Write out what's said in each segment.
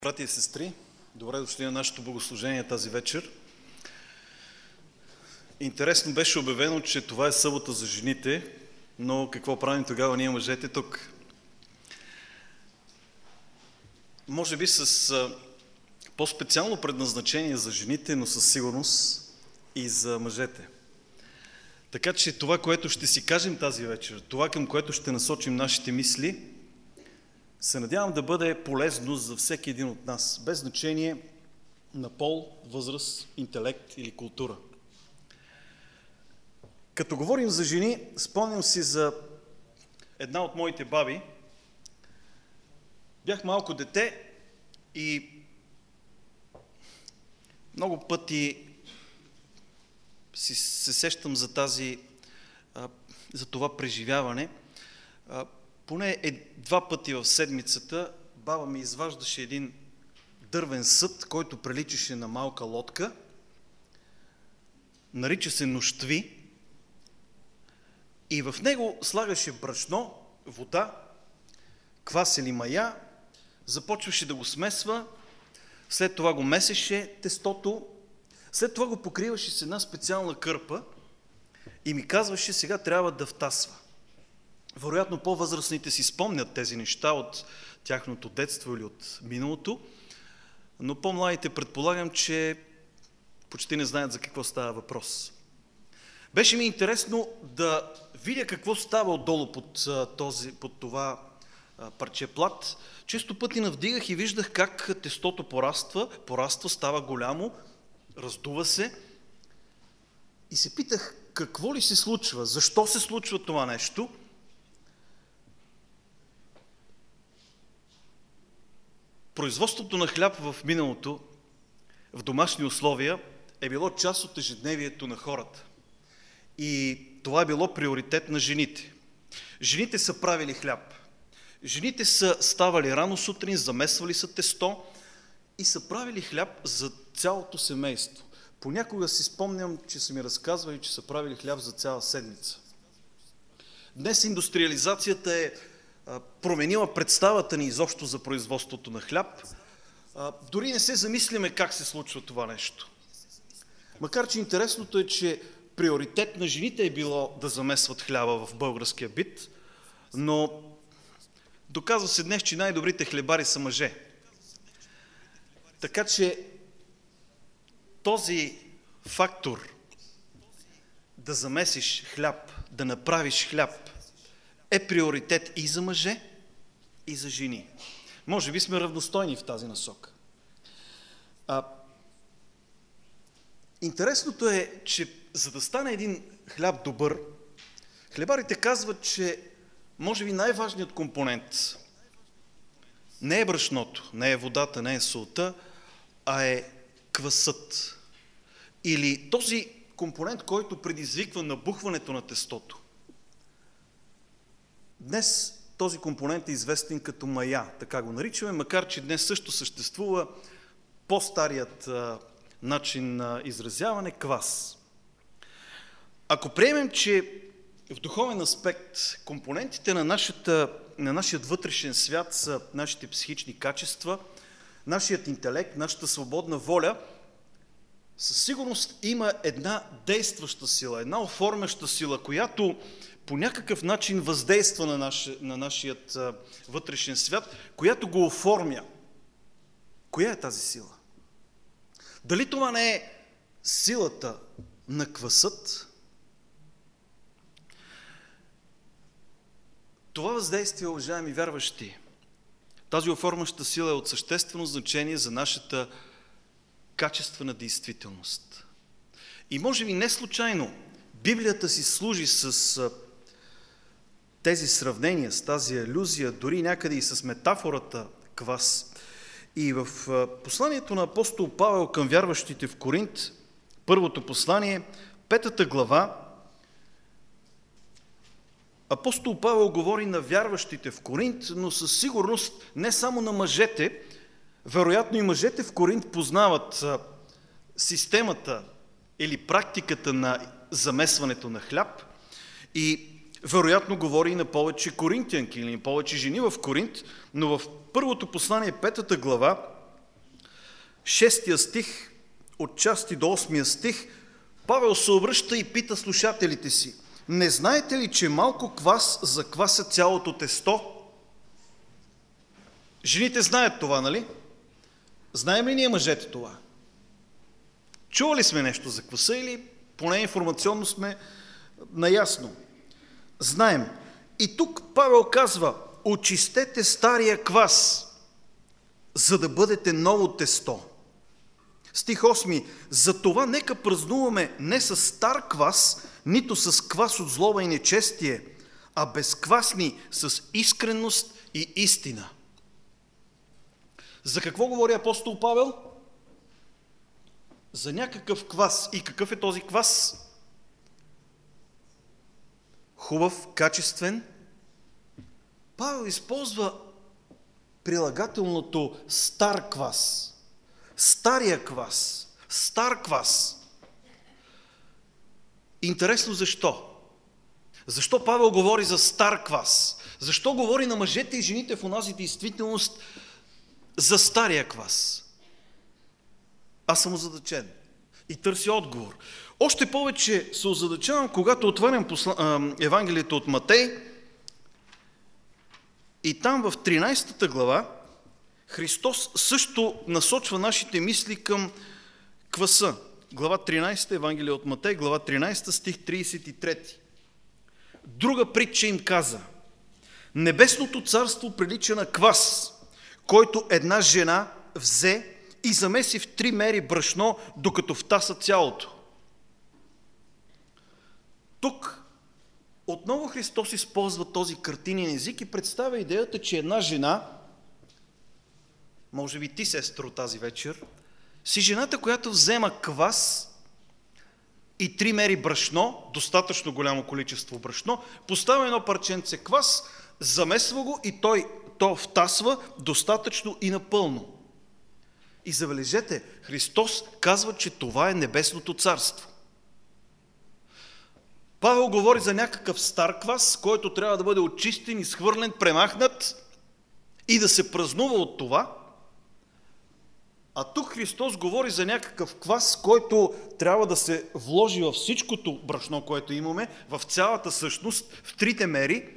Братя и сестри, добре дошли на нашето богослужение тази вечер. Интересно беше обявено, че това е събота за жените, но какво правим тогава ние мъжете тук? Може би с по-специално предназначение за жените, но със сигурност и за мъжете. Така че това, което ще си кажем тази вечер, това към което ще насочим нашите мисли, се надявам да бъде полезно за всеки един от нас, без значение на пол, възраст, интелект или култура. Като говорим за жени, спомням си за една от моите баби. Бях малко дете и много пъти се сещам за това преживяване. Поне два пъти в седмицата баба ми изваждаше един дървен съд, който приличаше на малка лодка. Нарича се нощви. И в него слагаше брашно, вода, квас или мая, започваше да го смесва, след това го месеше тестото, след това го покриваше с една специална кърпа и ми казваше, сега трябва да втасва. Вероятно по-възрастните си спомнят тези неща от тяхното детство или от миналото, но по-младите предполагам, че почти не знаят за какво става въпрос. Беше ми интересно да видя какво става отдолу под това парче плат. Често пъти навдигах и виждах как тестото пораства, става голямо, раздува се и се питах какво ли се случва, защо се случва това нещо. Производството на хляб в миналото, в домашни условия, е било част от ежедневието на хората. И това е било приоритет на жените. Жените са правили хляб. Жените са ставали рано сутрин, замесвали са тесто и са правили хляб за цялото семейство. Понякога си спомням, че са ми разказвали, че са правили хляб за цяла седмица. Днес индустриализацията е променила представата ни изобщо за производството на хляб. Дори не се замислиме как се случва това нещо. Макар че интересното е, че приоритет на жените е било да замесват хляба в българския бит, но доказва се днес, че най-добрите хлебари са мъже. Така че този фактор да замесиш хляб, да направиш хляб, е приоритет и за мъже, и за жени. Може би сме равностойни в тази насока. Интересното е, че за да стане един хляб добър, хлебарите казват, че може би най-важният компонент не е брашното, не е водата, не е солта, а е квасът. Или този компонент, който предизвиква набухването на тестото. Днес този компонент е известен като мая, така го наричаме, макар че днес също съществува по-старият начин на изразяване – квас. Ако приемем, че в духовен аспект компонентите на нашия вътрешен свят са нашите психични качества, нашият интелект, нашата свободна воля, със сигурност има една действаща сила, една оформяща сила, която по някакъв начин въздейства на нашият вътрешен свят, която го оформя. Коя е тази сила? Дали това не е силата на квасът? Това въздействие, уважаеми вярващи, тази оформяща сила е от съществено значение за нашата качествена действителност. И може би не случайно Библията си служи с тези сравнения, с тази алюзия, дори някъде и с метафората квас. И в посланието на апостол Павел към вярващите в Коринт, първото послание, 5 глава, апостол Павел говори на вярващите в Коринт, но със сигурност не само на мъжете. Вероятно и мъжете в Коринт познават системата или практиката на замесването на хляб и вероятно говори и на повече коринтянки или повече жени в Коринт, но в първото послание, 5 глава, 6 стих, от части до 8 стих, Павел се обръща и пита слушателите си: не знаете ли, че малко квас заквася цялото тесто? Жените знаят това, нали? Знаем ли ние мъжете това? Чували сме нещо за кваса или поне информационно сме наясно? Знаем. И тук Павел казва: очистете стария квас, за да бъдете ново тесто. Стих 8. Затова нека празнуваме не с стар квас, нито с квас от злоба и нечестие, а безквасни с искренност и истина. За какво говори апостол Павел? За някакъв квас. И какъв е този квас? Хубав, качествен. Павел използва прилагателното стар квас. Стария квас. Стар квас. Интересно защо? Защо Павел говори за стар квас? Защо говори на мъжете и жените в онази действителност за стария квас? Аз съм озадачен и търся отговор. Още повече се озадачавам, когато отварям Евангелието от Матей и там в 13 глава Христос също насочва нашите мисли към кваса. Глава 13, Евангелие от Матей, глава 13, стих 33. Друга притча им каза: небесното царство прилича на квас, който една жена взе и замеси в 3 мери брашно, докато втаса цялото. Тук отново Христос използва този картинен език и представя идеята, че една жена, може би ти, сестро, тази вечер, си жената, която взема квас и 3 мери брашно, достатъчно голямо количество брашно, поставя едно парченце квас, замесва го и то втасва достатъчно и напълно. И забележете, Христос казва, че това е небесното царство. Павел говори за някакъв стар квас, който трябва да бъде очистен, изхвърлен, премахнат и да се празнува от това. А тук Христос говори за някакъв квас, който трябва да се вложи във всичкото брашно, което имаме, в цялата същност, в 3 мери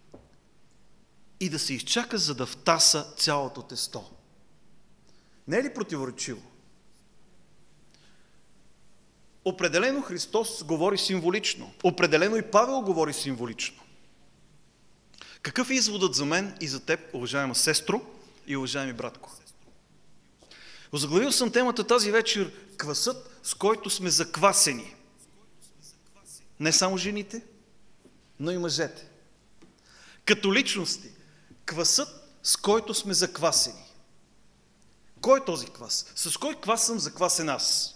и да се изчака, за да втаса цялото тесто. Не е ли противоречиво? Определено Христос говори символично. Определено и Павел говори символично. Какъв е изводът за мен и за теб, уважаема сестро и уважаеми братко? Озаглавил съм темата тази вечер: квасът, с който сме заквасени. Не само жените, но и мъжете. Като личности, квасът, с който сме заквасени. Кой е този квас? С кой квас съм заквасен аз?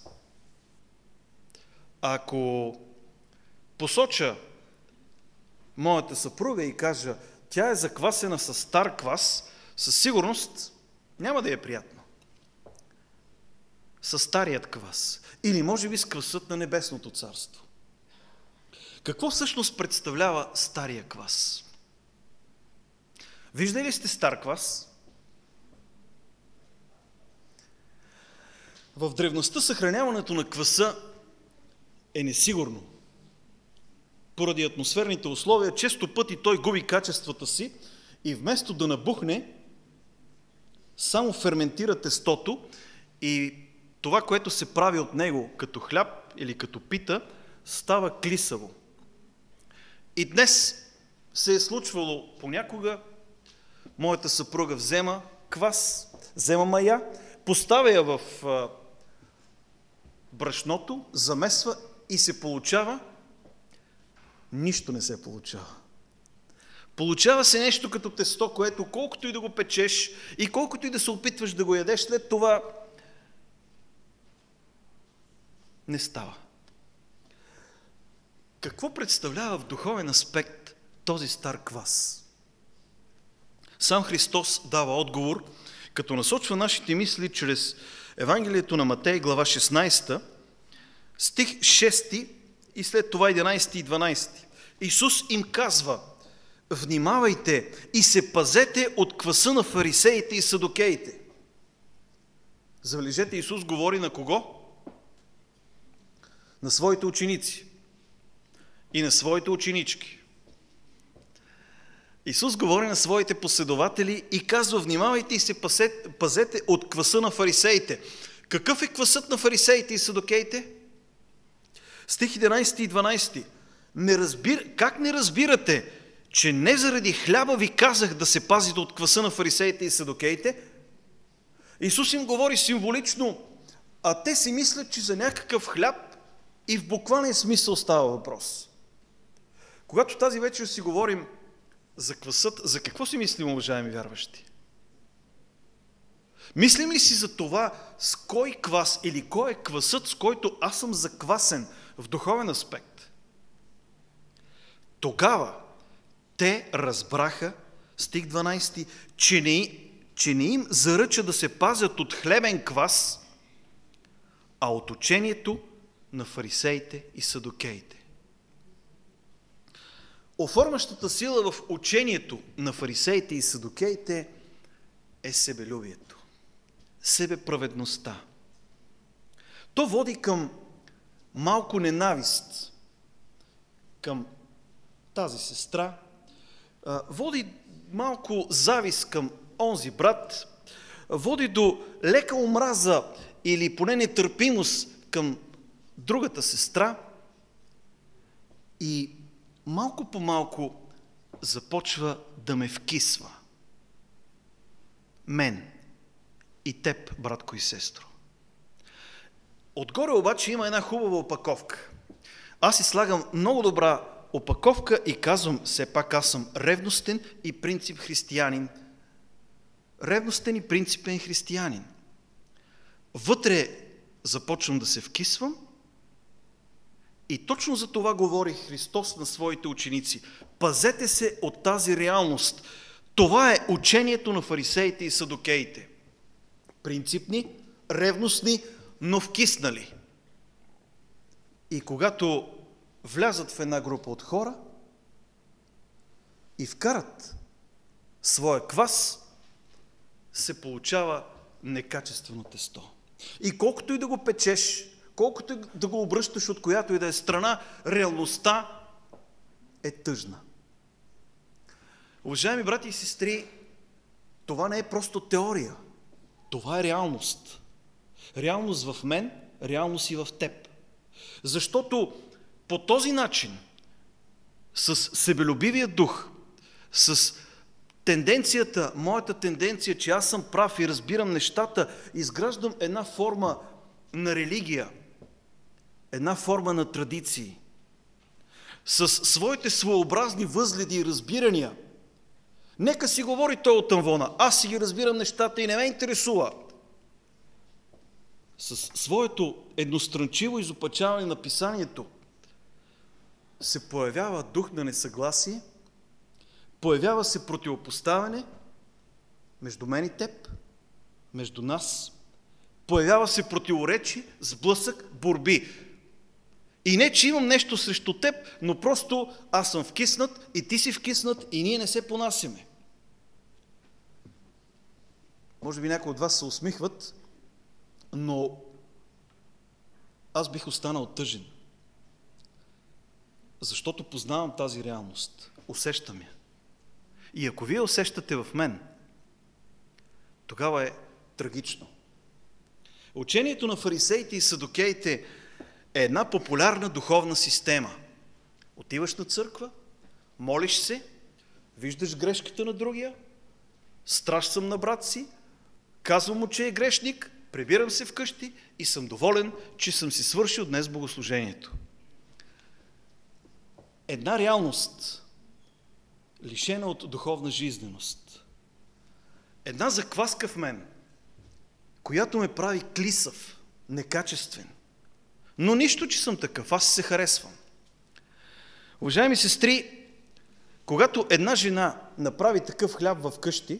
Ако посоча моята съпруга и кажа: тя е заквасена с стар квас, със сигурност няма да е приятно. С старият квас. Или може би с квасът на небесното царство. Какво всъщност представлява стария квас? Виждали ли сте стар квас? В древността съхраняването на кваса е несигурно. Поради атмосферните условия, често пъти той губи качествата си и вместо да набухне, само ферментира тестото и това, което се прави от него като хляб или като пита, става клисаво. И днес се е случвало понякога, моята съпруга взема квас, взема мая, поставя я в брашното, замесва и се получава. Нищо не се получава. Получава се нещо като тесто, което колкото и да го печеш и колкото и да се опитваш да го ядеш, след това не става. Какво представлява в духовен аспект този стар квас? Сам Христос дава отговор, като насочва нашите мисли чрез Евангелието на Матей, глава 16, стих 6 и след това 11 и 12. Исус им казва: внимавайте и се пазете от кваса на фарисеите и садокеите. Забележете, Исус говори на кого? На своите ученици и на своите ученички. Исус говори на своите последователи и казва: внимавайте и се пазете от кваса на фарисеите. Какъв е квасът на фарисеите и садокеите? Стих 11 и 12. Как не разбирате, че не заради хляба ви казах да се пазите от кваса на фарисеите и садокеите? Исус им говори символично, а те си мислят, че за някакъв хляб и в буквален смисъл става въпрос. Когато тази вечер си говорим за квасът, за какво си мислим, уважаеми вярващи? Мислим ли си за това с кой квас или кой е квасът, с който аз съм заквасен в духовен аспект? Тогава те разбраха, стих 12, че не им заръча да се пазят от хлебен квас, а от учението на фарисеите и садокеите. Оформящата сила в учението на фарисеите и садокеите е себелюбието, себеправедността. То води към малко ненавист към тази сестра, води малко завист към онзи брат, води до лека омраза или поне нетърпимост към другата сестра и малко по малко започва да ме вкисва. Мен и теб, братко и сестро. Отгоре обаче има една хубава опаковка. Аз си слагам много добра опаковка и казвам, все пак аз съм ревностен и принцип християнин. Ревностен и принципен християнин. Вътре започвам да се вкисвам и точно за това говори Христос на своите ученици. Пазете се от тази реалност. Това е учението на фарисеите и садокеите. Принципни, ревностни, но вкиснали. И когато влязат в една група от хора и вкарат своя квас, се получава некачествено тесто. И колкото и да го печеш, колкото и да го обръщаш от която и да е страна, реалността е тъжна. Уважаеми брати и сестри, това не е просто теория. Това е реалност. Реалност в мен, реалност и в теб. Защото по този начин, с себелюбивия дух, с тенденцията, моята тенденция, че аз съм прав и разбирам нещата, изграждам една форма на религия, една форма на традиции. С своите своеобразни възгледи и разбирания. Нека си говори той от амвона, аз си ги разбирам нещата и не ме интересува. С своето едностранчиво изопачаване на писанието се появява дух на несъгласие, появява се противопоставяне между мен и теб, между нас, появява се противоречие, сблъсък, борби. И не, че имам нещо срещу теб, но просто аз съм вкиснат и ти си вкиснат и ние не се понасяме. Може би някои от вас се усмихват, но аз бих останал тъжен. Защото познавам тази реалност. Усещам я. И ако вие усещате в мен, тогава е трагично. Учението на фарисеите и садокеите е една популярна духовна система. Отиваш на църква, молиш се, виждаш грешката на другия, страж съм на брат си, казвам му, че е грешник, прибирам се вкъщи и съм доволен, че съм си свършил днес богослужението. Една реалност, лишена от духовна жизненост. Една закваска в мен, която ме прави клисав, некачествен. Но нищо, че съм такъв, аз се харесвам. Уважаеми сестри, когато една жена направи такъв хляб в къщи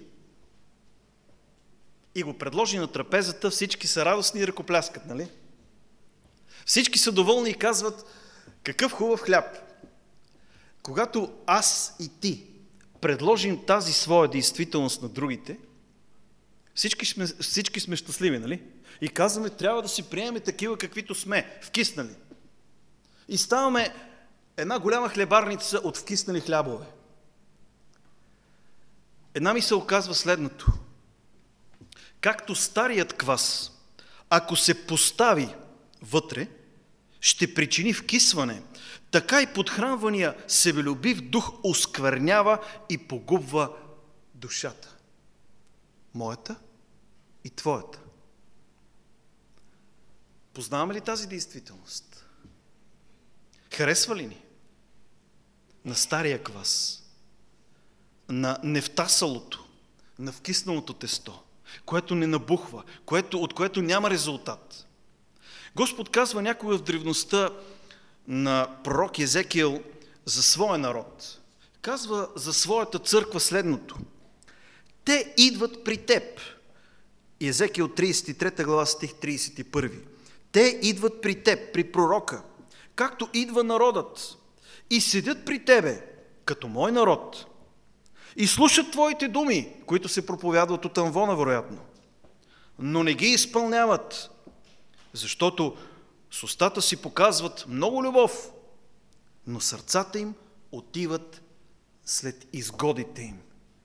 и го предложи на трапезата, всички са радостни и ръкопляскат, нали? Всички са доволни и казват, какъв хубав хляб. Когато аз и ти предложим тази своя действителност на другите, Всички сме щастливи, нали? И казваме, трябва да си приемем такива, каквито сме, вкиснали. И ставаме една голяма хлебарница от вкиснали хлябове. Една мисъл казва следното. Както старият квас, ако се постави вътре, ще причини вкисване, така и подхранвания себелюбив дух осквернява и погубва душата. Моята и твоята. Познаваме ли тази действителност? Харесва ли ни? На стария квас, на невтасалото, на вкисналото тесто, което не набухва, от което няма резултат. Господ казва някога в древността на пророк Езекиел за своя народ. Казва за своята църква следното. Те идват при теб. Езекиел 33 глава стих 31. Те идват при теб, при пророка, както идва народът, и седят при тебе, като мой народ, и слушат твоите думи, които се проповядват от амвона, вероятно, но не ги изпълняват, защото с устата си показват много любов, но сърцата им отиват след изгодите им.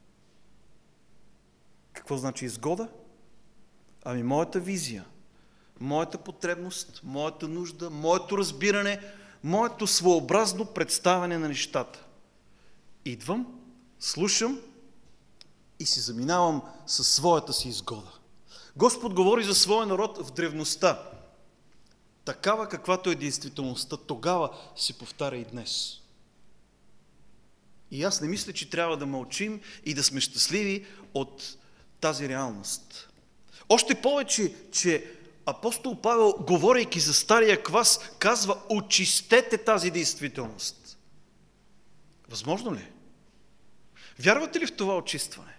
Какво значи изгода? Ами моята визия, моята потребност, моята нужда, моето разбиране, моето своеобразно представяне на нещата. Идвам, слушам и си заминавам със своята си изгода. Господ говори за своя народ в древността. Такава, каквато е действителността, тогава се повтаря и днес. И аз не мисля, че трябва да мълчим и да сме щастливи от тази реалност. Още повече, че апостол Павел, говорейки за стария квас, казва, очистете тази действителност. Възможно ли? Вярвате ли в това очистване?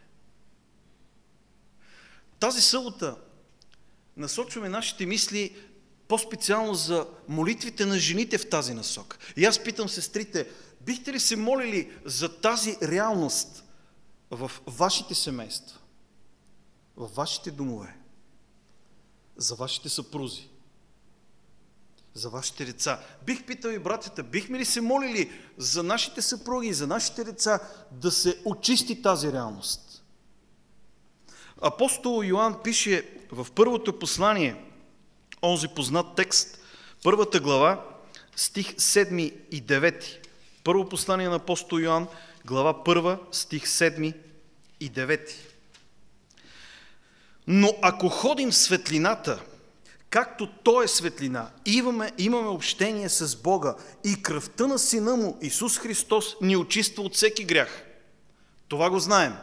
Тази събота насочваме нашите мисли по-специално за молитвите на жените в тази насок. И аз питам сестрите, бихте ли се молили за тази реалност в вашите семейства, в вашите домове, за вашите съпрузи, за вашите деца? Бих питал и братята, бихме ли се молили за нашите съпруги, за нашите деца да се очисти тази реалност? Апостол Йоан пише в първото послание, онзи познат текст, първата глава, стих 7 и 9. Първо послание на апостол Йоан, глава 1, стих 7 и 9. Но ако ходим в светлината, както Той е светлина, имаме общение с Бога и кръвта на Сина Му, Исус Христос, ни очиства от всеки грях. Това го знаем.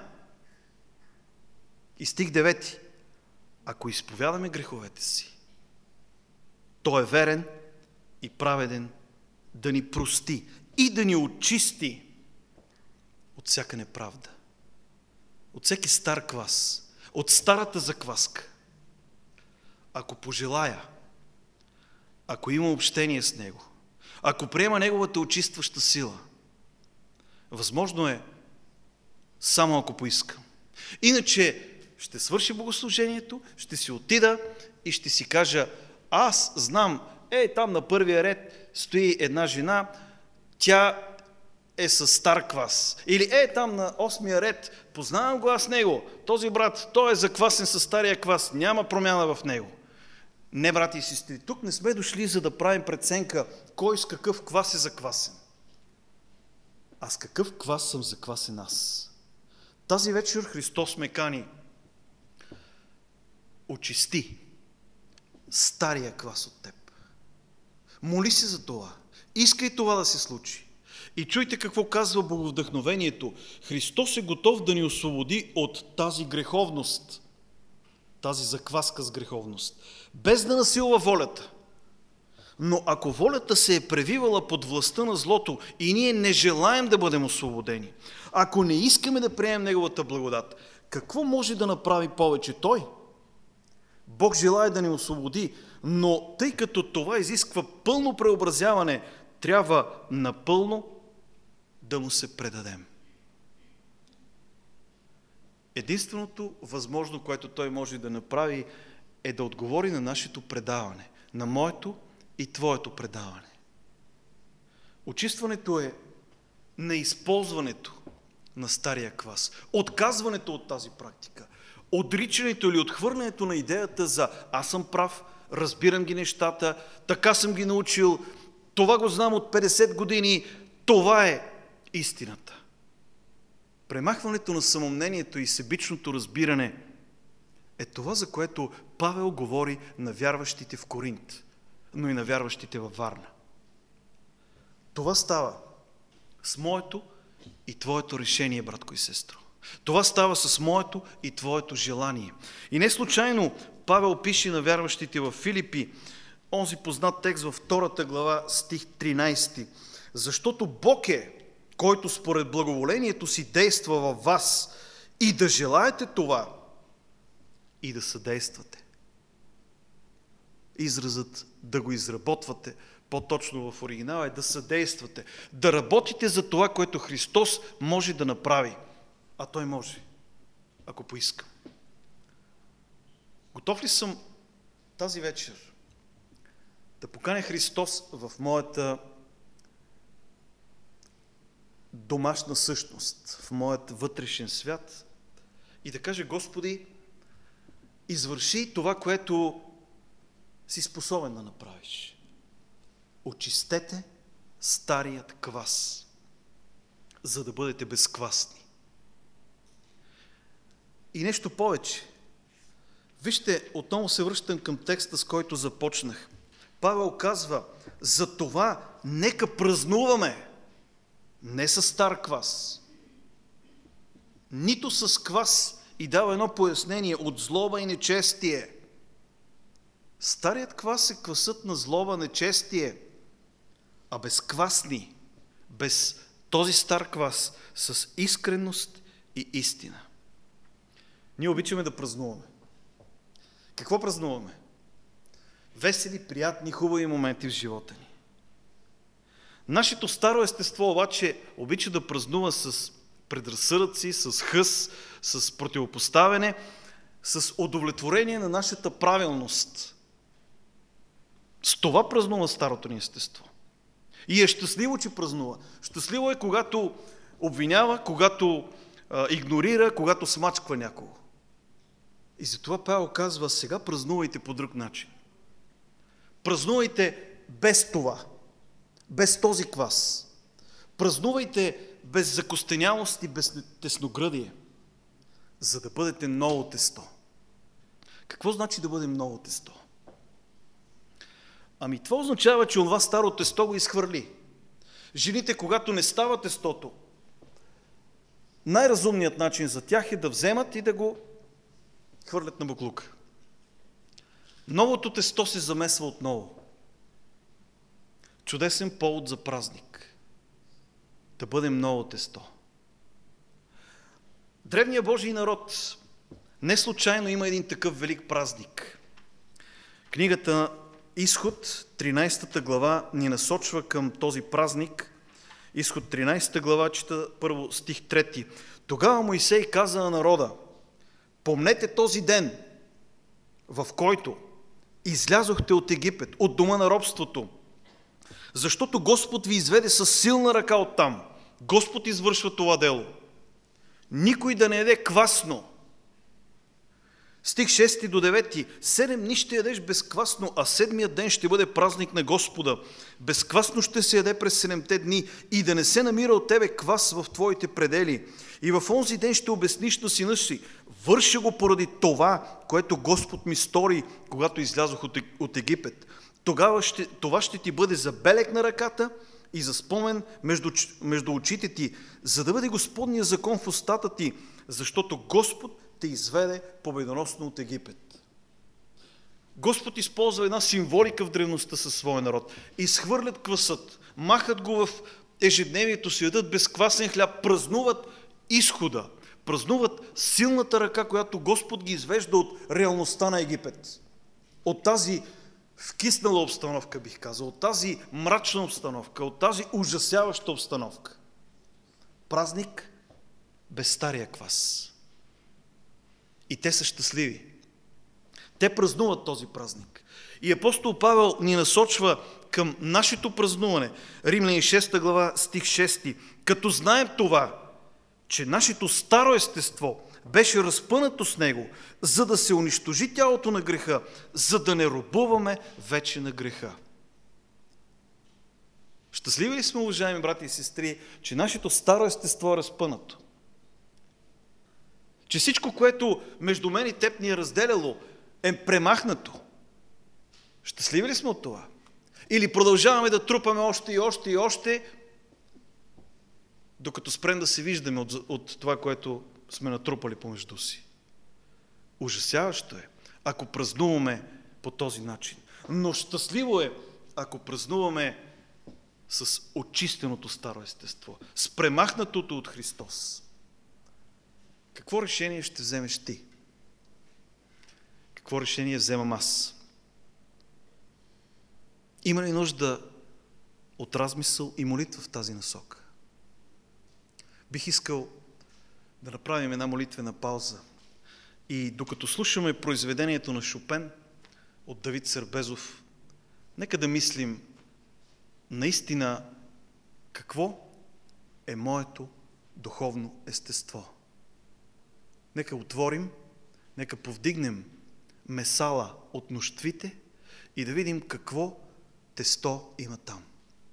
И стих 9. Ако изповядаме греховете си, Той е верен и праведен да ни прости и да ни очисти от всяка неправда, от всеки стар квас, от старата закваска. Ако пожелая, ако има общение с Него, ако приема Неговата очистваща сила, възможно е само ако поискам. Иначе ще свърши богослужението, ще си отида и ще си кажа, аз знам, там на първия ред стои една жена, тя е със стар квас. Или там на 8-я ред, познавам го аз него, този брат, той е заквасен със стария квас, няма промяна в него. Не, брати и сестри, тук не сме дошли за да правим преценка кой с какъв квас е заквасен. А с какъв квас съм заквасен аз? Тази вечер Христос ме кани, очисти стария квас от теб. Моли се за това. Искай това да се случи. И чуйте какво казва Боговдъхновението. Христос е готов да ни освободи от тази греховност, тази закваска с греховност, без да насилва волята. Но ако волята се е превивала под властта на злото и ние не желаем да бъдем освободени, ако не искаме да приемем Неговата благодат, какво може да направи повече Той? Бог желае да ни освободи, но тъй като това изисква пълно преобразяване, трябва напълно да Му се предадем. единственото възможно, което той може да направи, е да отговори на нашето предаване, на моето и твоето предаване. Очистването е неизползването на стария квас, отказването от тази практика, отричането или отхвърлянето на идеята за аз съм прав, разбирам ги нещата, така съм ги научил, това го знам от 50 години, това е истината. Премахването на самомнението и себичното разбиране е това, за което Павел говори на вярващите в Коринт, но и на вярващите във Варна. Това става с моето и твоето решение, братко и сестро. Това става с моето и твоето желание. И не случайно Павел пише на вярващите в Филипи, онзи познат текст във 2 глава, стих 13. Защото Бог е, който според благоволението си действа във вас и да желаете това и да съдействате. Изразът да го изработвате, по-точно в оригинала е да съдействате, да работите за това, което Христос може да направи. А Той може, ако поиска. Готов ли съм тази вечер да поканя Христос в моята домашна същност, в моят вътрешен свят и да кажа: Господи, извърши това, което си способен да направиш. Очистете старият квас, за да бъдете безквасни. И нещо повече. Вижте, отново се връщам към текста, с който започнах. Павел казва: за това нека празнуваме не с стар квас, нито с квас, и дава едно пояснение: от злоба и нечестие. Старият квас е квасът на злоба, нечестие, а безквасни, без този стар квас, с искреност и истина. Ние обичаме да празнуваме. Какво празнуваме? Весели, приятни, хубави моменти в живота ни. Нашето старо естество обаче обича да празнува с предразсъдъци, с хъс, с противопоставяне, с удовлетворение на нашата правилност. С това празнува старото ни естество. И е щастливо, че празнува. Щастливо е, когато обвинява, когато игнорира, когато смачква някого. И затова Павел казва: сега празнувайте по друг начин. Празнувайте без това, без този квас. Празнувайте без закостенялост и без тесногръдие, за да бъдете ново тесто. Какво значи да бъдем ново тесто? Ами това означава, че онова старо тесто го изхвърли. Жените, когато не става тестото, най-разумният начин за тях е да вземат и да го хвърлят на боклук. Новото тесто се замесва отново. Чудесен повод за празник. Да бъдем ново тесто. Древният Божий народ не случайно има един такъв велик празник. Книгата Изход, 13 глава, ни насочва към този празник. Изход 13 глава, чета първо стих 3. Тогава Моисей каза на народа: помнете този ден, в който излязохте от Египет, от дома на робството, защото Господ ви изведе със силна ръка оттам. Господ извършва това дело. Никой да не яде квасно. Стих 6 до 9. 7 дни ще ядеш безквасно, а 7-мият ден ще бъде празник на Господа. Безквасно ще се яде през 7-те дни и да не се намира от тебе квас в твоите предели. И в онзи ден ще обясниш на сина си: върша го поради това, което Господ ми стори, когато излязох от Египет. Тогава това ще ти бъде за белег на ръката и за спомен между очите ти, за да бъде Господния закон в устата ти, защото Господ те изведе победоносно от Египет. Господ използва една символика в древността със своя народ. Изхвърлят квасът, махат го в ежедневието си, ядат безквасен хляб, празнуват изхода, празнуват силната ръка, която Господ ги извежда от реалността на Египет. От тази вкиснала обстановка, бих казал, от тази мрачна обстановка, от тази ужасяваща обстановка. Празник без стария квас. и те са щастливи. Те празнуват този празник. И апостол Павел ни насочва към нашето празнуване. Римляни 6 глава, стих 6. Като знаем това, че нашето старо естество беше разпънато с него, за да се унищожи тялото на греха, за да не робуваме вече на греха. Щастливи ли сме, уважаеми брати и сестри, че нашето старо естество е разпънато? Че всичко, което между мен и теб ни е разделяло, е премахнато? Щастливи ли сме от това? Или продължаваме да трупаме още и още и още, докато спрем да се виждаме от това, което сме натрупали помежду си? Ужасяващо е, ако празнуваме по този начин. Но щастливо е, ако празнуваме с очистеното старо естество, с премахнатото от Христос. Какво решение ще вземеш ти? Какво решение вземам аз? Има ли нужда от размисъл и молитва в тази насока? Бих искал да направим една молитвена пауза и докато слушаме произведението на Шопен от Давид Сербезов, нека да мислим наистина какво е моето духовно естество. Нека отворим, нека повдигнем месала от нощвите и да видим какво тесто има там.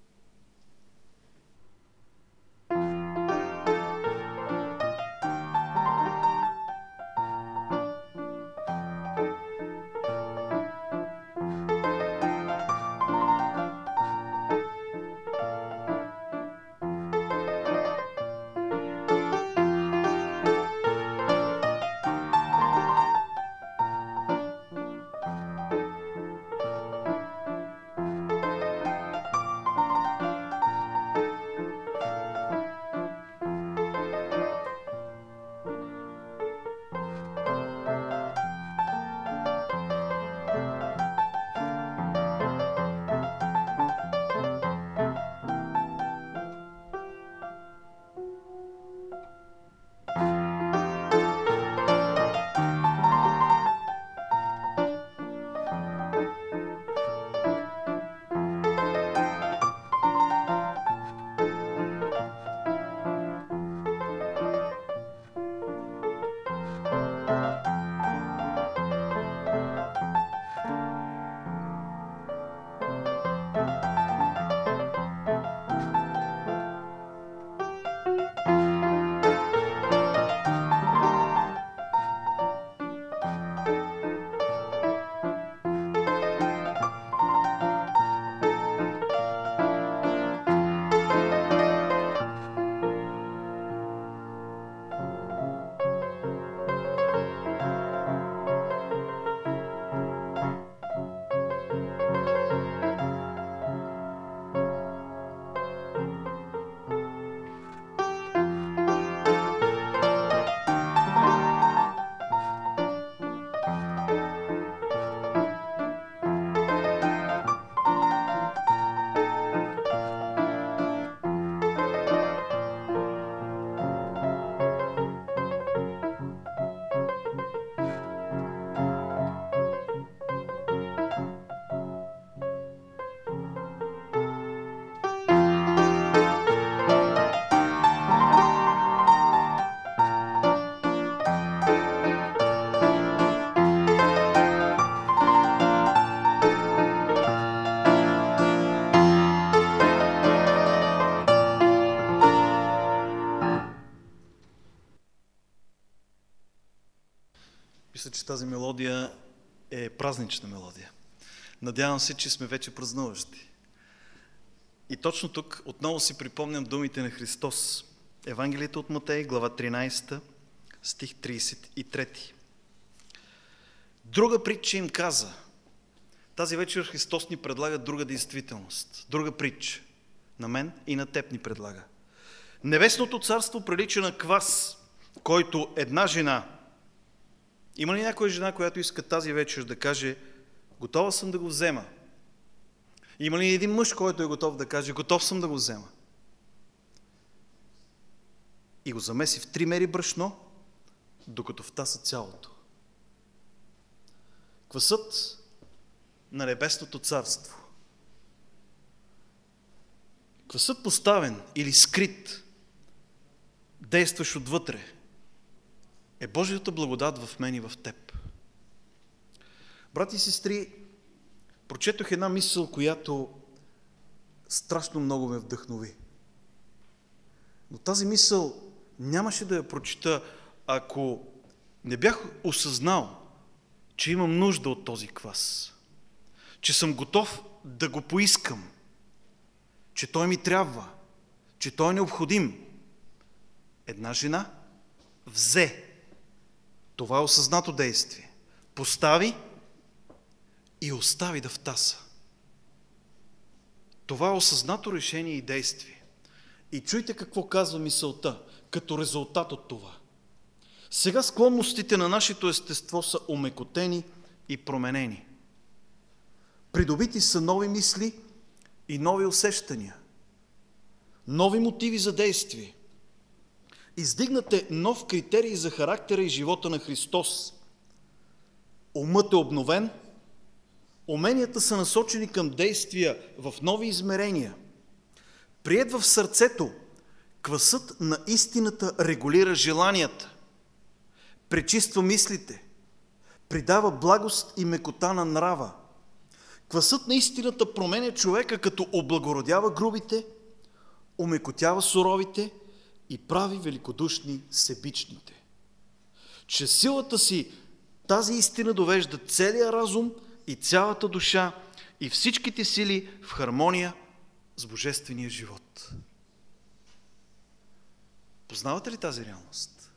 Мисля, че тази мелодия е празнична мелодия. Надявам се, че сме вече празнуващи. И точно тук отново си припомням думите на Христос. Евангелието от Матей, глава 13, стих 33. Друга притча им каза. Тази вечер Христос ни предлага друга действителност, друга притча. На мен и на теб ни предлага. Небесното царство прилича на квас, който една жена... Има ли някоя жена, която иска тази вечер да каже: готова съм да го взема? Има ли един мъж, който е готов да каже: готов съм да го взема? И го замеси в 3 мери брашно, докато втаса цялото. Квасът на небесното царство. Квасът поставен или скрит, действащ отвътре, е Божията благодат в мен и в теб. Брати и сестри, прочетох една мисъл, която страшно много ме вдъхнови. Но тази мисъл нямаше да я прочита, ако не бях осъзнал, че имам нужда от този квас, че съм готов да го поискам, че той ми трябва, че той е необходим. Една жена взе това осъзнато действие, постави и остави да втаса. Това е осъзнато решение и действие. И чуйте какво казва мисълта, като резултат от това. Сега склонностите на нашето естество са омекотени и променени. Придобити са нови мисли и нови усещания, нови мотиви за действие. Издигнат е нов критерий за характера и живота на Христос. Умът е обновен, уменията са насочени към действия в нови измерения. Приет в сърцето, квасът на истината регулира желанията, пречиства мислите, придава благост и мекота на нрава. Квасът на истината променя човека, като облагородява грубите, омекотява суровите и прави великодушни себичните. Чрез силата си тази истина довежда целия разум и цялата душа и всичките сили в хармония с божествения живот. Познавате ли тази реалност?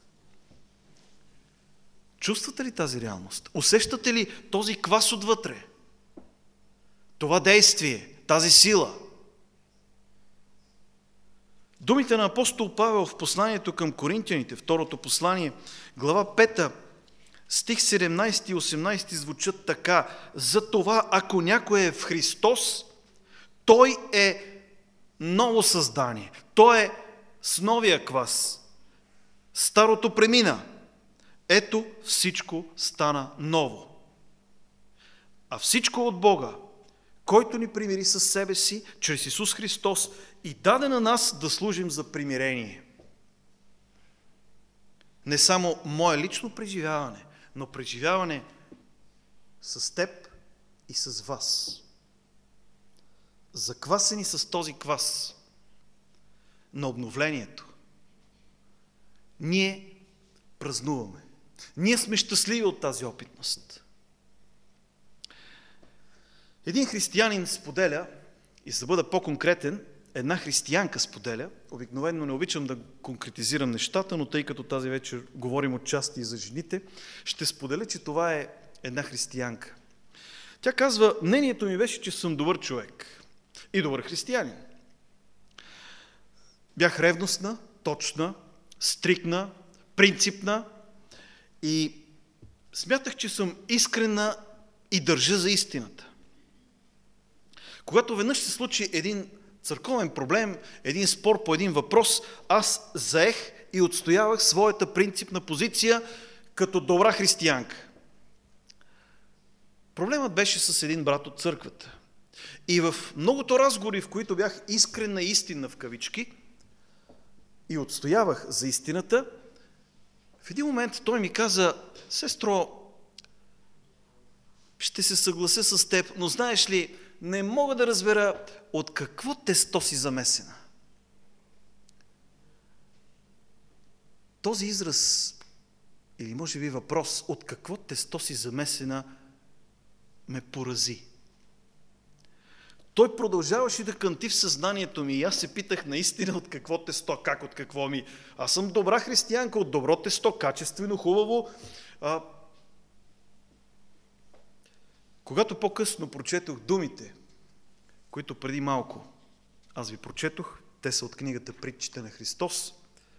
Чувствате ли тази реалност? Усещате ли този квас отвътре? Това действие, тази сила? Думите на апостол Павел в посланието към Коринтяните, второто послание, глава 5, стих 17 и 18 звучат така: затова, ако някой е в Христос, той е ново създание. Той е с новия квас. Старото премина. Ето всичко стана ново. А всичко от Бога, който ни примири със себе си, чрез Исус Христос, и даде на нас да служим за примирение. Не само мое лично преживяване, но преживяване с теб и с вас. Заквасени с този квас на обновлението, ние празнуваме. Ние сме щастливи от тази опитност. Един християнин споделя, и за да бъда по-конкретен, една християнка споделя, обикновено не обичам да конкретизирам нещата, но тъй като тази вечер говорим отчасти и за жените, ще споделя, че това е една християнка. Тя казва: мнението ми беше, че съм добър човек и добър християнин. Бях ревностна, точна, стрикна, принципна и смятах, че съм искрена и държа за истината. Когато веднъж се случи един църковен проблем, един спор по един въпрос, аз заех и отстоявах своята принципна позиция като добра християнка. Проблемът беше с един брат от църквата. И в многото разговори, в които бях искрена и истинна в кавички и отстоявах за истината, в един момент той ми каза: сестро, ще се съглася с теб, но знаеш ли, не мога да разбера от какво тесто си замесена. Този израз, или може би въпрос, от какво тесто си замесена, ме порази. Той продължаваше да кънти в съзнанието ми и аз се питах наистина от какво тесто, как от какво ми. Аз съм добра християнка, от добро тесто, качествено, хубаво. Когато по-късно прочетох думите, които преди малко аз ви прочетох, те са от книгата Притчите на Христос,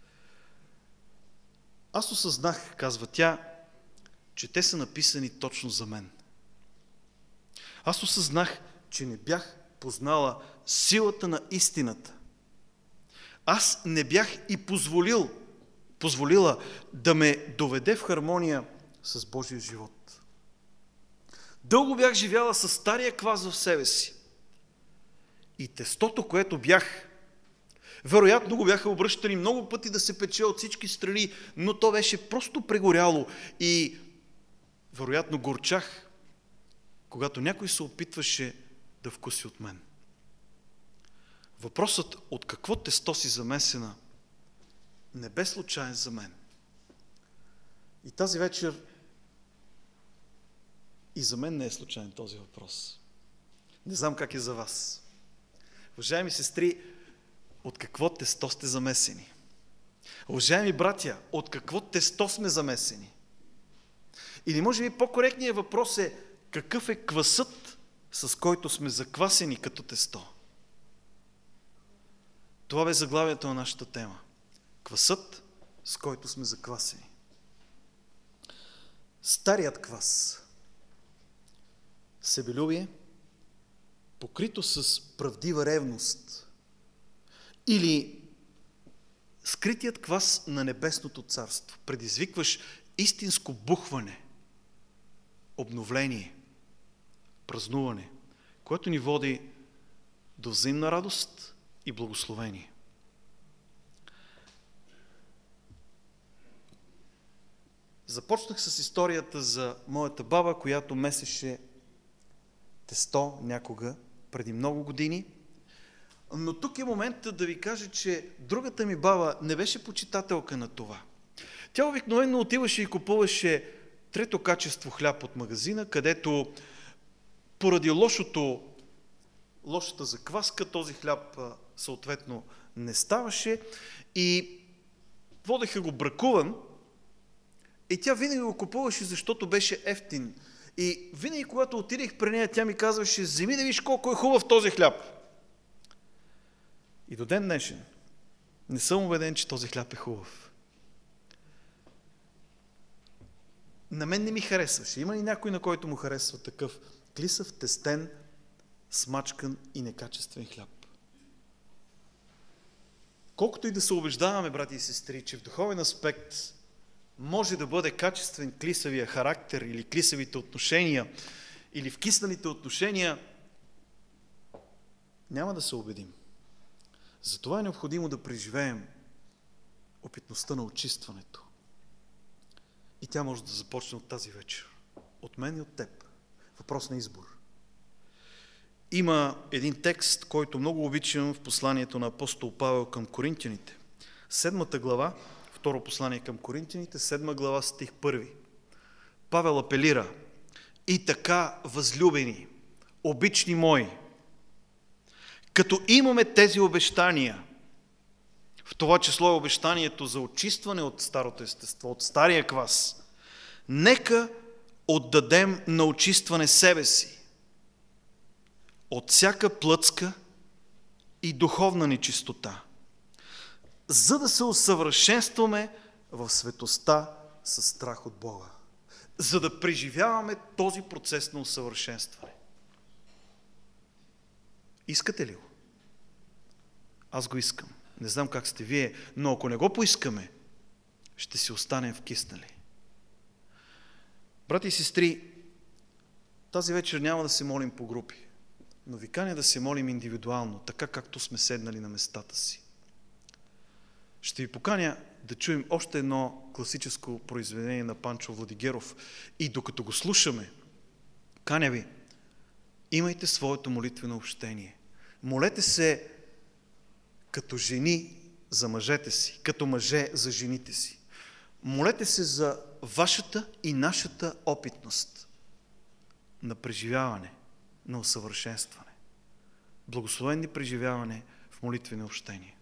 аз осъзнах, казва тя, че те са написани точно за мен. Аз осъзнах, че не бях познала силата на истината. Аз не бях и позволила да ме доведе в хармония с Божия живот. Дълго бях живяла с стария квас в себе си. И тестото, което бях, вероятно го бяха обръщали много пъти да се пече от всички страни, но то беше просто прегоряло и вероятно горчах, когато някой се опитваше да вкуси от мен. Въпросът от какво тесто си замесена не бе случайен за мен. И тази вечер и за мен не е случайен този въпрос. Не знам как е за вас. Уважаеми сестри, от какво тесто сте замесени? Уважаеми братя, от какво тесто сме замесени? Или може би по-коректният въпрос е какъв е квасът, с който сме заквасени като тесто? Това бе заглавието на нашата тема. Квасът, с който сме заквасени. Старият квас. Себелюбие, покрито с правдива ревност. Или скритият квас на небесното царство. Предизвикваш истинско бухване, обновление, празнуване, което ни води до взаимна радост и благословение. Започнах с историята за моята баба, която месеше тесто някога, преди много години. Но тук е моментът да ви кажа, че другата ми баба не беше почитателка на това. Тя обикновено отиваше и купуваше трето качество хляб от магазина, където поради лошата закваска този хляб съответно не ставаше и водеха го бракуван и тя винаги го купуваше, защото беше ефтин. И винаги, когато отидех при нея, тя ми казваше: вземи да виж колко е хубав този хляб. И до ден днешен не съм убеден, че този хляб е хубав. На мен не ми харесваше. Има ли някой, на който му харесва такъв клисав, тестен, смачкан и некачествен хляб? Колкото и да се убеждаваме, брати и сестри, че в духовен аспект може да бъде качествен клисавия характер или клисавите отношения, или вкисналите отношения, няма да се убедим. Затова е необходимо да преживеем опитността на очистването. И тя може да започне от тази вечер. От мен и от теб. Въпрос на избор. Има един текст, който много обичам в посланието на апостол Павел към Коринтяните. 7 глава, второ послание към Коринтяните, 7 глава, стих 1. Павел апелира: и така, възлюбени, обични мои, като имаме тези обещания, в това число е обещанието за очистване от старото естество, от стария квас, нека отдадем на очистване себе си от всяка плътска и духовна нечистота, за да се усъвършенстваме в светостта със страх от Бога, за да преживяваме този процес на усъвършенстване. Искате ли го? Аз го искам. Не знам как сте вие, но ако не го поискаме, ще си останем вкиснали. Брати и сестри, тази вечер няма да се молим по групи, но ви каня да се молим индивидуално, така както сме седнали на местата си. Ще ви поканя да чуем още едно класическо произведение на Панчо Владигеров и докато го слушаме, каня ви, имайте своето молитвено общение. Молете се като жени за мъжете си, като мъже за жените си. Молете се за вашата и нашата опитност на преживяване, на усъвършенстване. Благословени преживяване в молитвено общение.